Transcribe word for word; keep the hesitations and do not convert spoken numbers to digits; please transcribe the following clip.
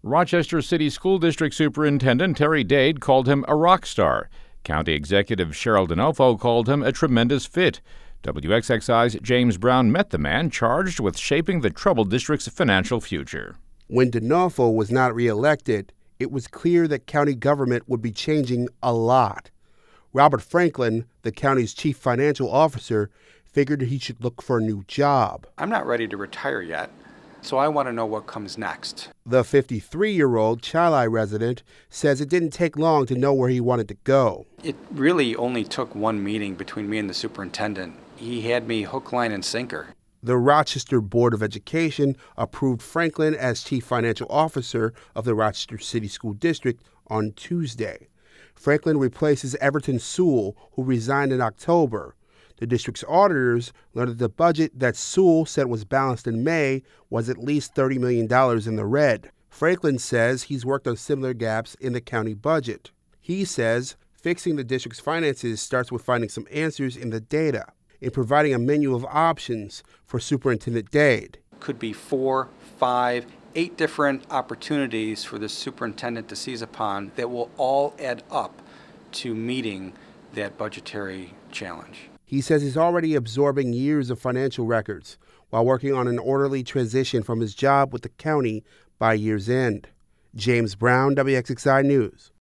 Rochester City School District Superintendent Terry Dade called him a rock star. County Executive Cheryl D'Onofo called him a tremendous fit. W X X I's James Brown met the man charged with shaping the troubled district's financial future. When D'Onofo was not reelected, it was clear that county government would be changing a lot. Robert Franklin, the county's chief financial officer, figured he should look for a new job. I'm not ready to retire yet, so I want to know what comes next. The fifty-three-year-old Chili resident says it didn't take long to know where he wanted to go. It really only took one meeting between me and the superintendent. He had me hook, line, and sinker. The Rochester Board of Education approved Franklin as chief financial officer of the Rochester City School District on Tuesday. Franklin replaces Everton Sewell, who resigned in October. The district's auditors learned that the budget that Sewell said was balanced in May was at least thirty million dollars in the red. Franklin says he's worked on similar gaps in the county budget. He says fixing the district's finances starts with finding some answers in the data and providing a menu of options for Superintendent Dade. Could be four, five, eight different opportunities for the superintendent to seize upon that will all add up to meeting that budgetary challenge. He says he's already absorbing years of financial records while working on an orderly transition from his job with the county by year's end. James Brown, W X X I News.